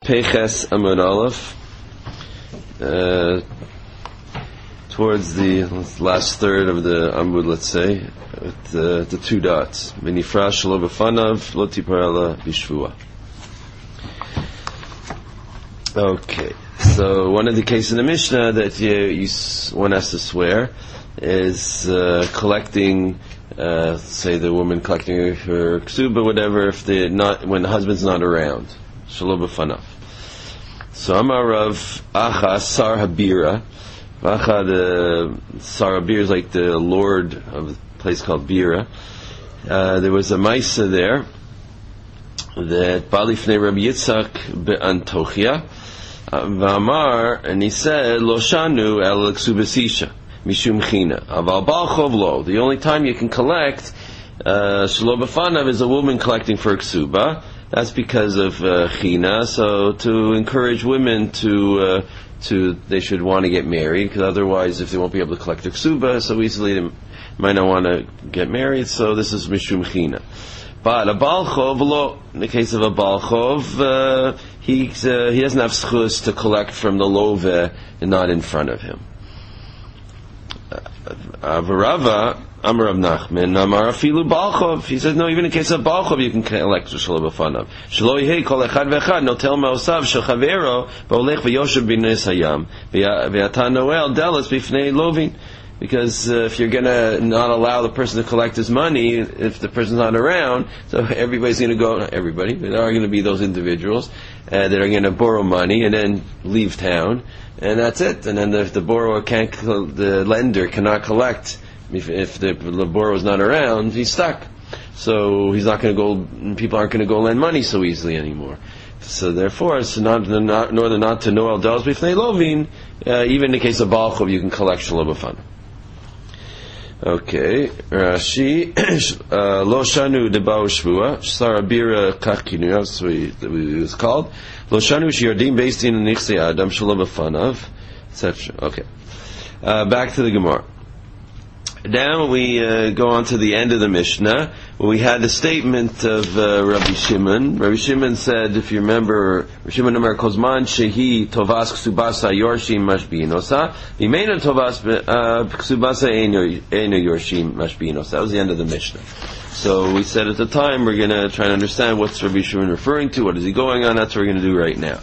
Peches Amud Aleph, towards the last third of the Amud, let's say, with the two dots. V'nifra shelo b'fanav lo tiparela b'shvua. Okay, so one of the cases in the Mishnah that one has to swear is collecting, say the woman collecting her ksuba, whatever, when the husband's not around. Shelo b'fanav. So Amar Rav Acha Sar Habira. Acha, the Sar Habira is like the lord of a place called Bira. There was a Maisa there that Balifnei Rabbi Yitzchak be'Antochia V'Amar, and he said Lo Shanu El Ksubasisha Mishum China Aval Balchov Lo. The only time you can collect Shelo b'fanav is a woman collecting for ksuba. That's because of china. So to encourage women they should want to get married, because otherwise, if they won't be able to collect their ksuba so easily, they might not want to get married. So this is mishum china. But a balchov, in the case of a balchov, he doesn't have schus to collect from the love and not in front of him. Avarava Amar Rav Nachman Amar Afilu Balchov. He says no, even in case of Balchov you can collect Shelo b'fanav. Shelo yehei kol echad ve'echad notel ma'osav shel chavero v'olech v'yoshev b'nei hayam v'yata noel delas b'fnei lovin. Because if you're going to not allow the person to collect his money, if the person's not around, so everybody's going to go, not everybody, but there are going to be those individuals that are going to borrow money and then leave town, and that's it. And then if the borrower the lender cannot collect, if the borrower is not around, he's stuck. So he's not going to go, people aren't going to go lend money so easily anymore. So therefore, it's not to know el delos b'fnei lovin, even in the case of Balchov, you can collect Shelo b'fanav. Okay, Rashi, Lo Shanu Debao Shvua, Sarabira Kachkinu, that's what it was called. Lo Shanu Shiardim based in Nichse Adam, Shelo b'fanav, etc. Okay, back to the Gemara. Now we go on to the end of the Mishnah, where we had the statement of Rabbi Shimon. Rabbi Shimon said, if you remember, Rabbi Shimon Omer Kozman Shehi Tovas Ksubasa Yorshim Mashbinosa Vimena Tovas Ksubasa Eino Yorshim Mashbinosa. That was the end of the Mishnah. So we said at the time we're going to try to understand what's Rabbi Shimon referring to, what is he going on. That's what we're going to do right now.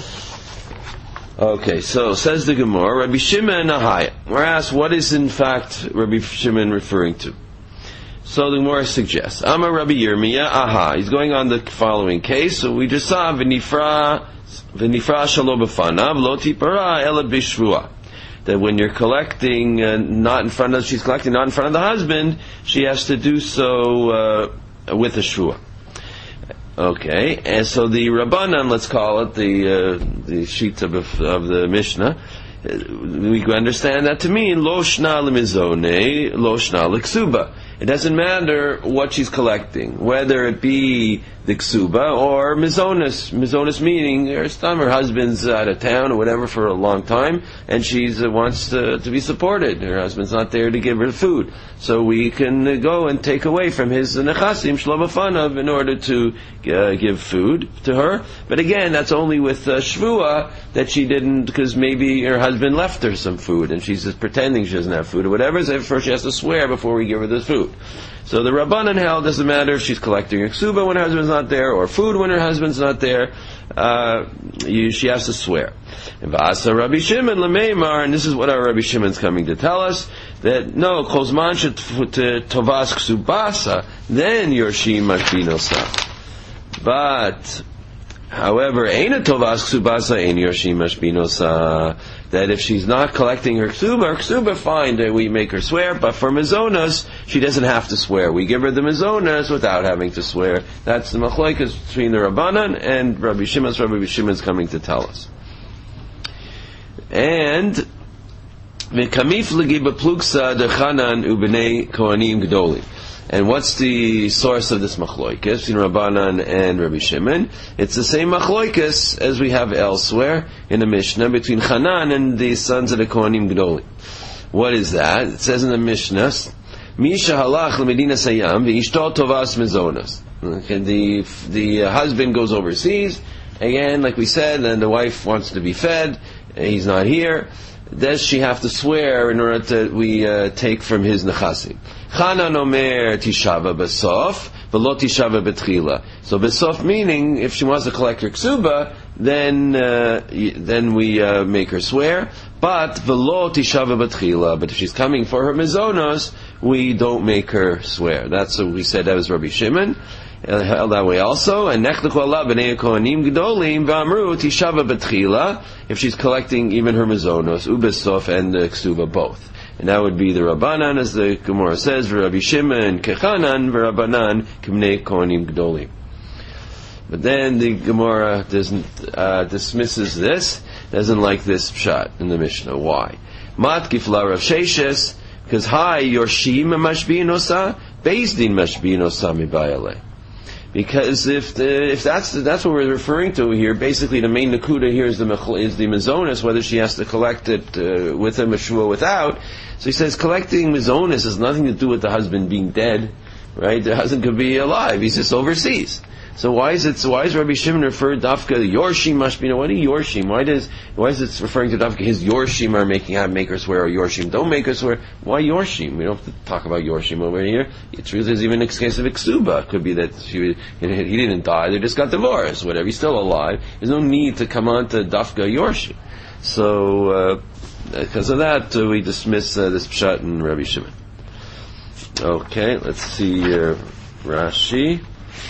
Okay, so says the Gemara, Rabbi Shimon Ahaya. We're asked, what is in fact Rabbi Shimon referring to? So the Gemara suggests, Amar Rabbi Yirmiyah Aha. He's going on the following case. So we just saw V'nifra Shelo b'fanav lo tipara ela b'shvua. That when you're collecting she's collecting not in front of the husband, she has to do so with a shvua. Okay, and so the Rabbanan, let's call it the sheet of the Mishnah, we understand that to mean lo shna lemizone, lo shna leksuba. It doesn't matter what she's collecting, whether it be the ksuba or mizonos. Mizonos meaning her husband's out of town or whatever for a long time, and she wants to be supported. Her husband's not there to give her food, so we can go and take away from his nechasim shelo b'fanav in order to give food to her. But again, that's only with shvua that she didn't, because maybe her husband left her some food and she's just pretending she doesn't have food or whatever. So first she has to swear before we give her the food. So the Rabbanan held, doesn't matter if she's collecting her ksuba when her husband's not there, or food when her husband's not there, she has to swear. And V'asa Rabbi Shimon L'meimar, and this is what our Rabbi Shimon's coming to tell us, that no, Kozman tovas ksubasa, then Yorshim mashbinosa. But, however, Eina tovas ksubasa, ein Yorshim mashbinosa, that if she's not collecting her ksuba, fine, that we make her swear, but for mizonos, she doesn't have to swear. We give her the mizonos without having to swear. That's the machlokes between the Rabbanan and Rabbi Shimon. So Rabbi Shimon's coming to tell us. And v'kamif legi beplugsa dechanan ubnei kohanim gdolim. And what's the source of this machlokes between Rabbanan and Rabbi Shimon? It's the same machlokes as we have elsewhere in the Mishnah between Hanan and the sons of the Kohanim Gdolim. What is that? It says in the Mishnah, Misha halach l'medina sayam v'ishto tovas mizonas. The husband goes overseas Again, like we said, then the wife wants to be fed, he's not here. Does she have to swear in order that we take from his nechasim? Chanan omer tishava besof, v'lo tishava betchila. So besof meaning, if she wants to collect her ksuba, then we make her swear. But v'lo tishava betchila. But if she's coming for her mizonos, we don't make her swear. That's what we said. That was Rabbi Shimon. Held that way also. And nechlechu alav b'nei kohanim gedolim v'amru tishava betchila. If she's collecting even her mizonos, ubesof and the ksuba both. And that would be the Rabbanan, as the Gemara says, Rabbi Shimon kechanan v'Rabbanan k'bnei kohanim gedolim. But then the Gemara dismisses this, doesn't like this pshat in the Mishnah. Why? Mat kifla Rav Sheshes, because Yorshim mashbinosa, Beis Din mashbinosa mibayale. Because if that's what we're referring to here, basically the main nakuda here is the mizonos, whether she has to collect it with a meshua without. So he says collecting mizonos has nothing to do with the husband being dead, right? The husband could be alive; he's just overseas. So why is Rabbi Shimon referred dafka Yorshim mashbina? What are Yorshim? Why is it referring to dafka his Yorshim are make her swear, or Yorshim don't make her swear? Why Yorshim? We don't have to talk about Yorshim over here. It's really there's even a case of Iksuba. It could be that he didn't die; they just got divorced. Whatever, he's still alive. There's no need to come on to dafka Yorshim. So because of that, we dismiss this pshat in Rabbi Shimon. Okay, let's see Rashi.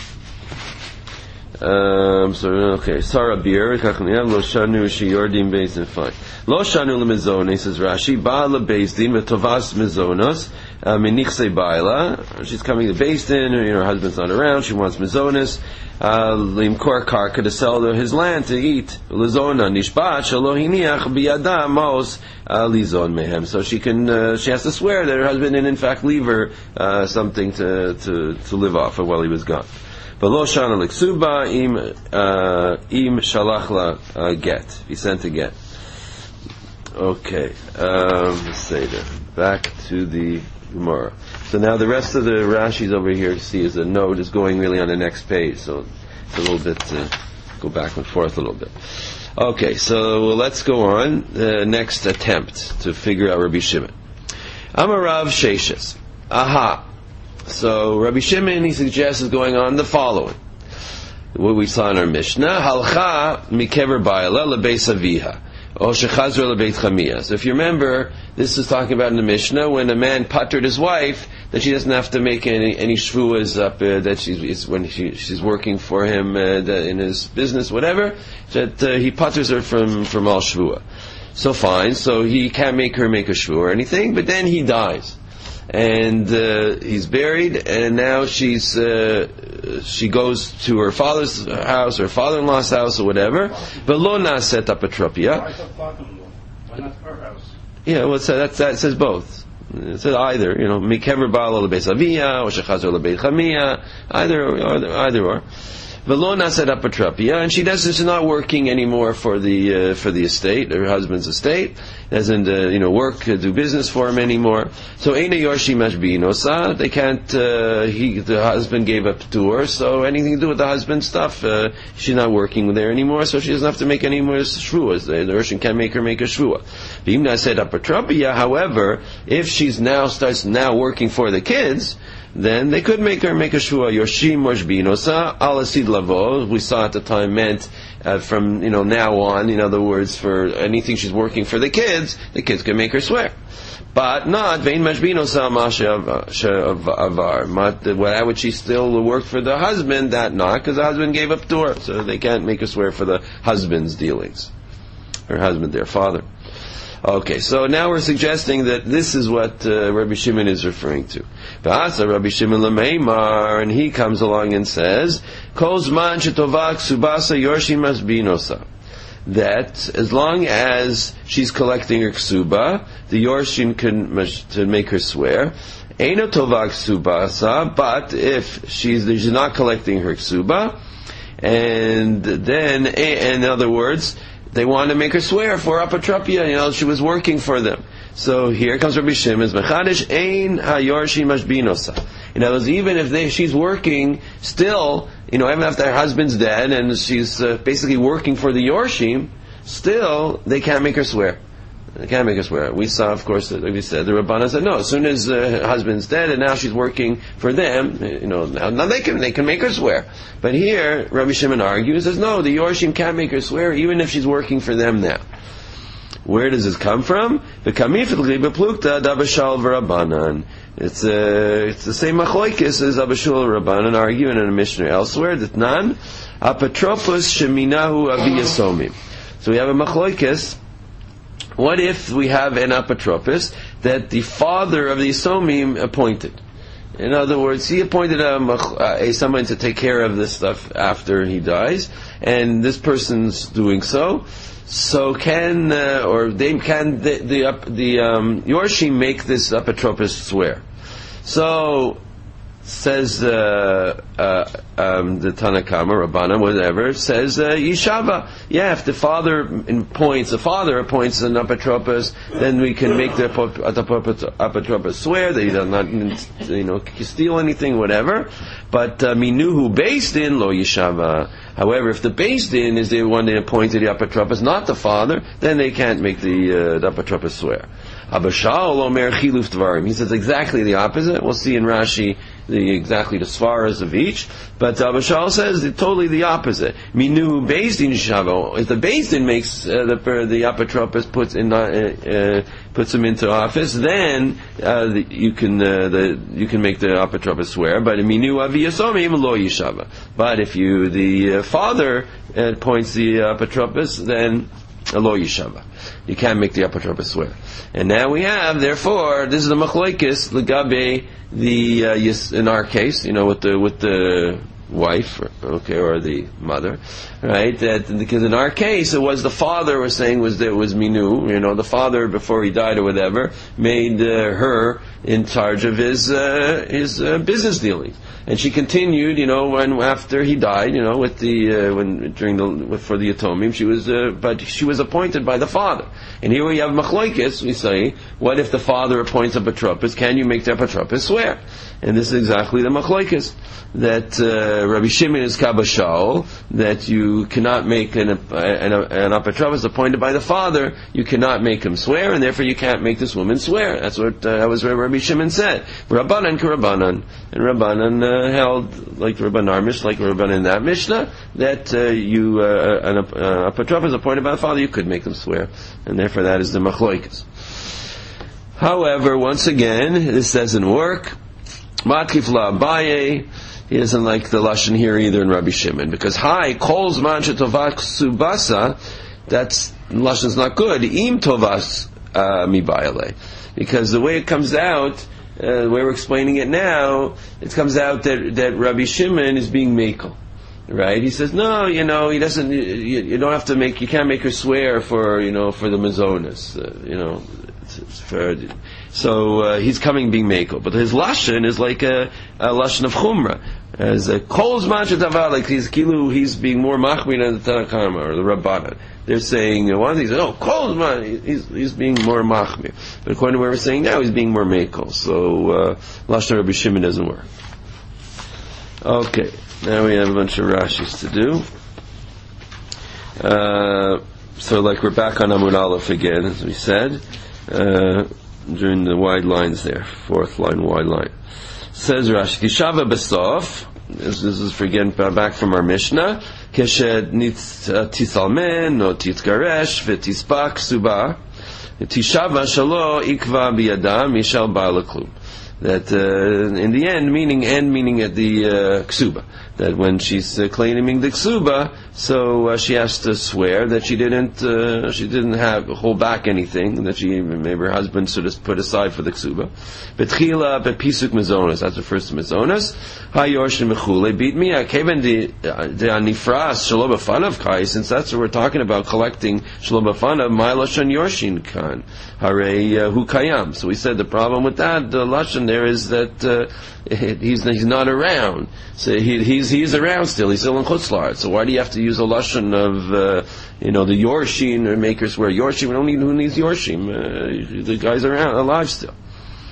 Sarah Bir, Lo Shanu Shiyordim Beis fine. Lo Shanu Lemizone, says Rashi, Ba'ala Beis Din, V'tovas Mizonos, Menichse Ba'ala. She's coming to Beis Din, her husband's not around, she wants Mizonos, Limkor Karka, to sell his land to eat. Lizona, Nishbat, Shalohiniach, Biyada, Maos, Lizon Mehem. So she has to swear that her husband didn't in fact leave her, something to live off of while he was gone. V'lo shana l'ksuba im shalach la get. He sent a get. Okay, let's say that. Back to the Gemara. So now the rest of the Rashi's over here, you see, is a note is going really on the next page. So it's a little bit, go back and forth a little bit. Okay, so let's go on. The next attempt to figure out Rabbi Shimon. Amarav Sheshes. Aha. So Rabbi Shimon, he suggests, is going on the following. What we saw in our Mishnah, Halcha mikever ba'ala lebeis aviha, o shechazra lebeit chamia. So if you remember, this is talking about in the Mishnah, when a man puttered his wife, that she doesn't have to make any shvuas up, that she's working for him in his business, whatever, that he putters her from all shvua. So fine, so he can't make her make a shvua or anything, but then he dies. And he's buried, and now she goes to her father's house, her father-in-law's house, or whatever. V'lo naset apotropia. Why not her house? Yeah, well, that says both. It says either, mikever ba'ala lebeis avia, or shechazor lebeit chamia, either or. V'lo naset apotropia, and she's not working anymore for the estate, her husband's estate. Doesn't work, do business for him anymore. So Eina Yorshi Mashbinosa, they can't. The husband gave up to her, so anything to do with the husband's stuff, she's not working there anymore, so she doesn't have to make any more shvuas. The Russian can't make her make a shvua. V'imna said apotropia. However, if she's starts working for the kids, then they could make her make a shvua. Yoshim Mashbinosa alasid lavo. We saw at the time meant from now on. In other words, for anything she's working for the kids can make her swear. But not vein mashbinosa masha avar. Why would she still work for the husband? That not, because the husband gave up to her, so they can't make her swear for the husband's dealings. Her husband, their father. Okay, so now we're suggesting that this is what Rabbi Shimon is referring to. V'asa Rabbi Shimon l'meimar, and he comes along and says, Kol zman shetovak subasa yorshim masbinosa. That as long as she's collecting her ksuba, the yorshim can make her swear. Eino tovak subasa, but if she's not collecting her ksuba, and then, in other words, they want to make her swear for apotropia, she was working for them. So here comes Rabbi Shimon, Ein hayorshi mashbinosa. In other words, even if she's working, still even after her husband's dead and she's basically working for the Yorshim, still they can't make her swear. They can't make her swear. We saw, of course, like we said, the Rabbanah said, no, as soon as her husband's dead and now she's working for them, now they can make her swear. But here, Rabbi Shimon argues, says, no, the Yorshim can't make her swear even if she's working for them now. Where does this come from? The Kamifet Plukta Dabashal V'Rabbanan. It's the same machlokes as Abashul Rabbanan arguing in a Mishnah elsewhere. That nan apotropos sheminahu avi yasomim. So we have a machlokes. What if we have an apotropos that the father of the Yisomim appointed? In other words, he appointed someone to take care of this stuff after he dies, and this person's doing so. So can the Yorshim make this apotropos swear? So says the Tanakama, Rabbana, whatever, says Yishava. Yeah, if the father appoints an apotropos, then we can make the apotropos swear that he does not, steal anything, whatever. But minuhu based in lo Yishava. However, if the Beis Din is the one that appointed the apotropos, not the father, then they can't make the apotropos swear. Abashal omer chiluf dvarim. He says exactly the opposite. We'll see in Rashi exactly the svaras of each. But Abashal says totally the opposite. Minu Beis Din shavo. If the Beis Din makes the apotropos puts him into office, then you can make the apotropos swear. But minu avi yasomim lo yishava. But if the father appoints the apotropos, then lo yishava. You can't make the apotropos swear. And now we have, therefore, this is the machlokes legabe in our case, with the wife, or the mother, right? Because in our case, it was the father was saying was minu, the father before he died or whatever made her in charge of his business dealings, and she continued, when after he died, with for the Yatomim, but she was appointed by the father. And here we have machlokes. We say, what if the father appoints a apotropos? Can you make the apotropos swear? And this is exactly the machlokes that Rabbi Shimon is kabashal, that you cannot make an apotropos appointed by the father. You cannot make him swear, and therefore you can't make this woman swear. That's what Rabbi Shimon said. Rabbanan k'Rabbanan, and Rabbanan held like Rabban Armish, like Rabbanan in that Mishnah, that an apotropos appointed by the father, you could make them swear, and therefore that is the machlokes. However, once again, this doesn't work. Matkif la Abaye, he doesn't like the lashon here either in Rabbi Shimon, because kol zman shetovas ksubasa, that's lashon's not good. Im tovas mibayale, because the way it comes out, the way we're explaining it now, it comes out that Rabbi Shimon is being mekel, right? He says no, he doesn't. You don't have to make. You can't make her swear for the mazonas, So he's coming being mekel, but his lashon is like a lashon of chumrah, as a kol zman shetovas, like he's being more machmir than the Tanakama or the Rabbanan. They're saying one thing, kol zman, he's being more machmir, but according to what we're saying now, he's being more mekel. So lashon Rabbi Shimon doesn't work. Okay, now we have a bunch of Rashis to do. So we're back on Amud Aleph again, as we said. During the wide lines there, fourth line, wide line. Says Rashi, Kishava Besof, this is again back from our Mishnah, Keshed Tisalmen, no Titgaresh, V'Tispak Suba, Tishava Shalo Ikva Biyadam, Mishal Ba'alaklum. That in the end, meaning at the ksuba, that when she's claiming the ksuba, so she has to swear that she didn't hold back anything, that maybe her husband should have put aside for the ksuba. Betchila bepisuk mezonas, that's the first mezonas. Hayorshin mechule beat me. Keven de anifras shelo b'fanav kai, since that's what we're talking about, collecting shelo b'fanav, my lashon yorshin kan harei hu kayam. So we said the problem with that, the lashon there is that he's not around. So he's around still. He's still in Chutz La'aretz. So why do you have to use a lashon of the Yorshim or makers where Yorshim? Who needs Yorshim? The guy's alive still.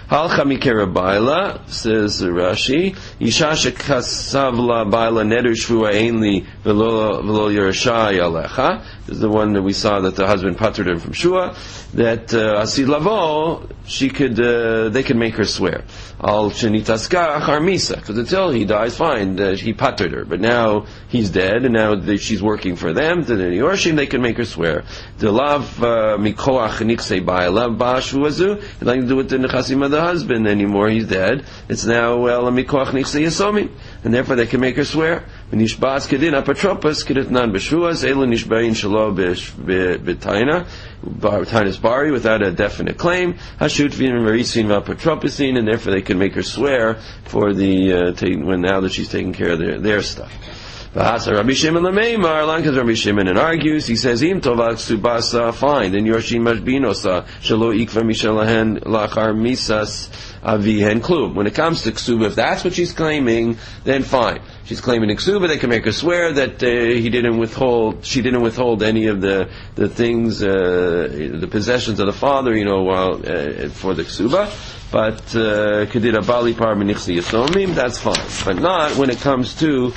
Halcha mikera baila, says Rashi, Isha shekasavla baila neder shvua ainli velo yerusha yalecha. This is the one that we saw that the husband pattered him from shua. That asid lavo, they could make her swear. Al shenitaska achar misa, because until he dies, fine, he pattered her. But now he's dead, and now she's working for them. To the yorshim, they can make her swear. The lav mikoach niksei baila ba'ashvuazu. It nothing to do with the nechasim of the husband anymore. He's dead. It's now mikoach niksei yasomim, and therefore they can make her swear. Nishbas kedin apotropos keditnan b'shvuas elu nishbayin shelo b'taina b'taina's bari without a definite claim. Hashut v'in marisin v'apotroposin, and therefore they can make her swear for the when now that she's taking care of their stuff. Rabbi Shimon Lameimar, Lankas Rabbi Shimon argues. He says, "Im tovak subasa, fine. Then Yorshim mashbinosa shelo ikva mishalahen lachar misas avihen klub." When it comes to ksuba, if that's what she's claiming, then fine. She's claiming ksuba. They can make her swear that she didn't withhold any of the things, the possessions of the father, while for the ksuba. But kedira bali par menichsi yasomim, that's fine. But not when it comes to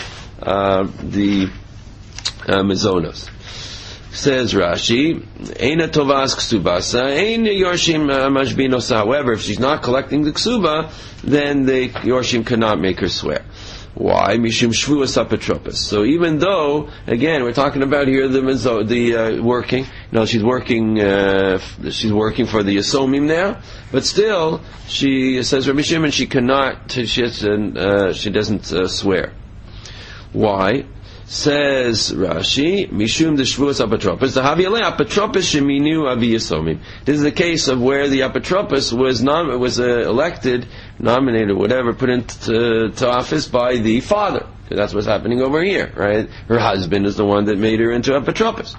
the mizonos. Says Rashi, Eina tovas ksubasa, Eina yorshim mashbinosa. However, if she's not collecting the ksuba, then the yorshim cannot make her swear. Why? Mishum shvuas apotropos. So even though, again, we're talking about here the working. She's working for the yasomim now, but still, she says Rabbi Shimon she cannot. She doesn't swear. Why? Says Rashi, Mishum the Shvuas Apotropos, the Haviale Apotropos Sheminu Avi Yasomim. This is the case of where the Apotropos was elected, nominated, whatever, put into office by the father. That's what's happening over here, right? Her husband is the one that made her into Apotropos.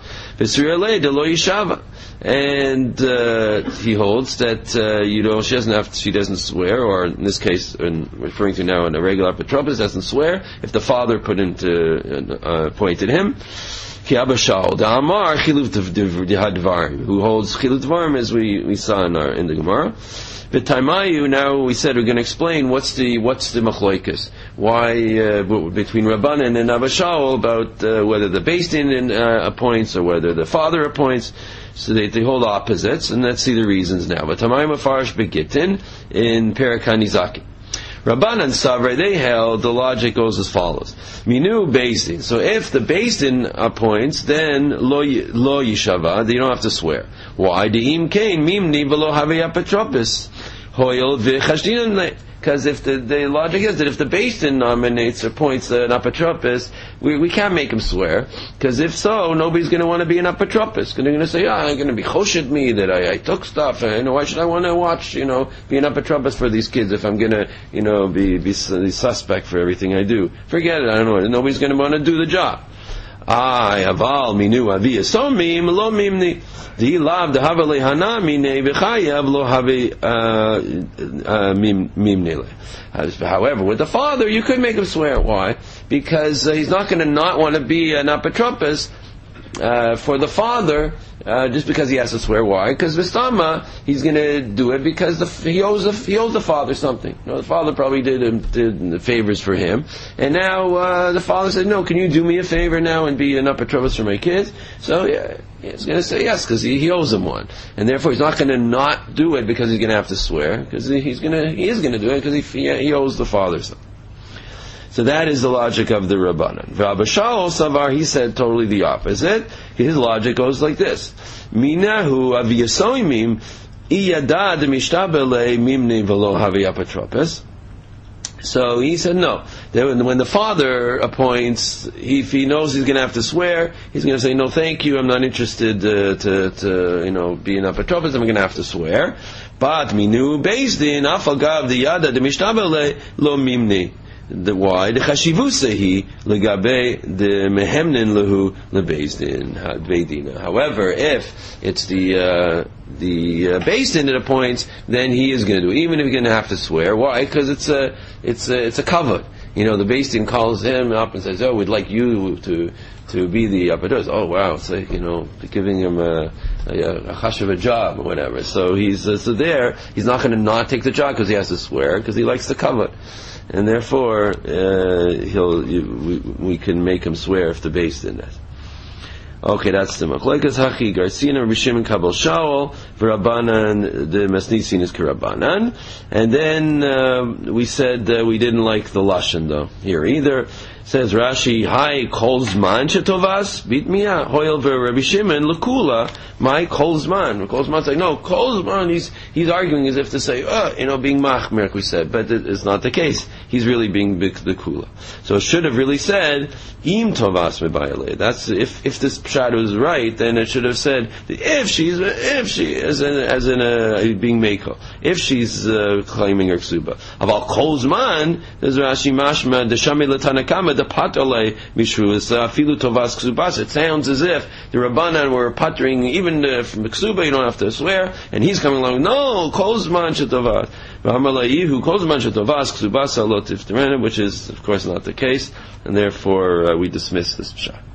And he holds that she doesn't swear, or in this case, referring to now a regular apotropos, doesn't swear if the father appointed him. Ki Abba Shaul, the Amar Chiluv Dvarim, who holds Chiluv Dvarim as we saw in the Gemara. V'taimayu, now we said we're going to explain what's the machloikas, why between Rabbanan and Abba Shaul about whether the Beis Din appoints or whether the father appoints. So they hold opposites, and let's see the reasons now. But Tamayim Afarish Begitin in Perikanizaki. Rabbanan Savre, they held, the logic goes as follows. Minu Beis Din. So if the Beis Din appoints, then lo yishava, they don't have to swear. Why? De'im kain mimni v'lo havei apotropos. Hoyel v'chashdinan. Because if the logic is that if the Beis Din nominates or appoints an apotropos, we can't make him swear. Because if so, nobody's going to want to be an apotropos. They're going to say, I'm going to be choshed me that I took stuff. Why should I want to watch, be an apotropos for these kids if I'm going to, be suspect for everything I do? Forget it. I don't know. Nobody's going to want to do the job. Aval minu avi yasomim lo mimni. The lav the havale hana mine v'chayav lo have mimnele. However, with the father, you could make him swear. Why? Because he's not going to not want to be an apotropos for the father, just because he has to swear. Why? Because Vistama, he's going to do it because he owes the father something. The father probably did favors for him, and now the father said, "No, can you do me a favor now and be an apotropos for my kids?" So he's going to say yes because he owes him one, and therefore he's not going to not do it because he's going to have to swear, because he is going to do it because he owes the father something. So that is the logic of the Rabbanan. Rabbi Shaul Savar, he said totally the opposite. His logic goes like this: Minahu avi yasomim iyada demishtabele mimne v'lo havi apotropos. So he said no. When the father appoints, if he knows he's going to have to swear, he's going to say, "No, thank you. I'm not interested to be an apotropos. I'm going to have to swear." But minu beis din afagav the yada demishtabele lo mimne. Why? The chashivusehi legabe the mehemnin lehu lebeis din beidina. However, if it's the Beis Din that appoints, then he is going to do it, even if he's going to have to swear. Why? Because it's a kavod. the Beis Din calls him up and says, "Oh, we'd like you to be the Abados." Oh, wow! It's like, giving him a chashuv job or whatever. So he's not going to not take the job because he has to swear, because he likes the kavod, and therefore we can make him swear if the Beis Din does. Okay, that's the Machlekes Hachi Garsina Rabbi Shimon Kabel Shaul v'Rabbanan the Masnisin is K'Rabbanan, and then we said we didn't like the lashon though here either. Says Rashi, "Hi kolzman shetovas bitmiya hoyel v'Rabbi Shimon lekula my kolzman." Kolzman's like, no, kolzman. He's arguing as if to say, being machmer, we said, but it's not the case. He's really being the kula. So it should have really said im tovas mebayale. That's if this pshat was right, then it should have said if she as in being meiko, if she's claiming her ksuba. About kolzman, there's Rashi mashma the shami l'tanakama the patole mishru is afilu tovas ksubas. It sounds as if the Rabbanan were pattering even from ksuba. You don't have to swear, and he's coming along. No, kolzman shetovas. V'hamalayihu kolzman shetovas ksubas alot tifterena, which is of course not the case, and therefore we dismiss this pshat.